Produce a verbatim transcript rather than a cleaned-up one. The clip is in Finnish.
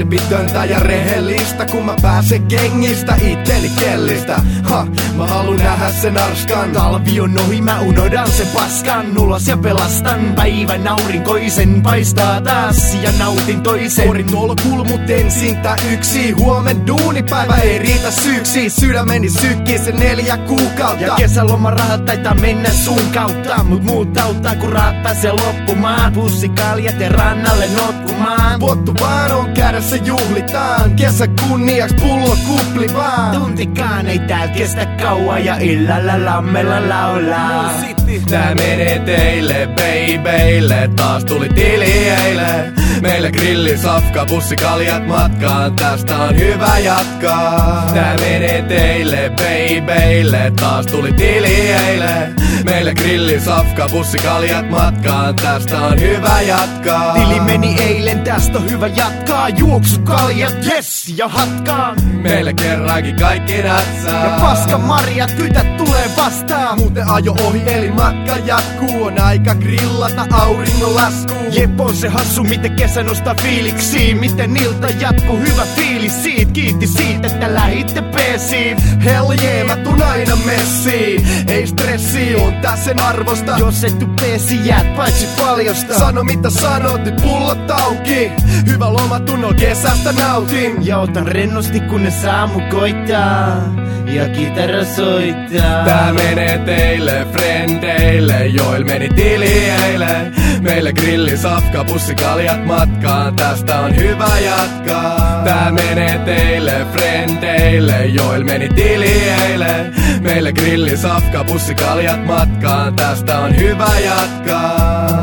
vilpitöntä ja rehellistä, kun mä pääsen kengistä itteni kellistä. Ha, mä halun nähdä sen arskan. Talvi on ohi, mä unohdan sen paskan. Ulos ja pelastan päivän aurinkoisen. Paistaa taas ja nautin toisen. Kori tolkuul mut ensin tää yksi. Huomen duunipäivä ei riitä syyksi. Sydämeni sykkii se neljä kuukautta. Ja kesälomarahat taitaa mennä sun kautta. Mut muut auttaa kun rahat pääsee loppumaan. Pussikaljat ja rannalle notkumaan. Pottu vaan on kädessä juhlitaan. Kesä kunniaks pullo kupli vaan. Tuntikaan ei tää kestä kauan ja illalla lammella laulaa. Tää menee teille, babyille. Taas tuli tili eilen. Meille grilli, safka, bussikaljat matkaan. Tästä on hyvä jatkaa. Tää menee teille, babyille. Taas tuli tili eilen. Meille grilli, safka, bussikaljat matkaan. Tästä on hyvä jatkaa. Tili meni eilen, tästä on hyvä jatkaa. Juoksukaljat, yes, ja hatkaan. Meille kerrankin kaikki natsaa. Ja paska marjat, kytät tulee vastaan. Muuten ajo ohi, eli matka jatkuu. On aika grillata auringon laskuun. Jep, on se hassu, miten kesä nostaa fiiliksiin. Miten ilta jatkuu, hyvä fiilis siitä. Kiitti siitä, että lähitte peesiin. Hell yeah, mä tuun aina messiin. Ei stressi, on tässä sen arvosta. Jos et tuu peesiin, jäät paitsi paljosta. Sano mitä sanot, nyt pullot auki. Hyvä lomatunnolla kesästä nautin. Ja otan rennosti, kunnes aamu koittaa. Ja kitara soittaa. Tää menee teille, frendeille. Joil meni tili eilen. Meille grilli, safka, bussikaljat matkaan. Tästä on hyvä jatkaa. Tää menee teille, frendeille. Joil meni tili eilen. Meille grilli, safka, bussikaljat matkaan. Tästä on hyvä jatkaa.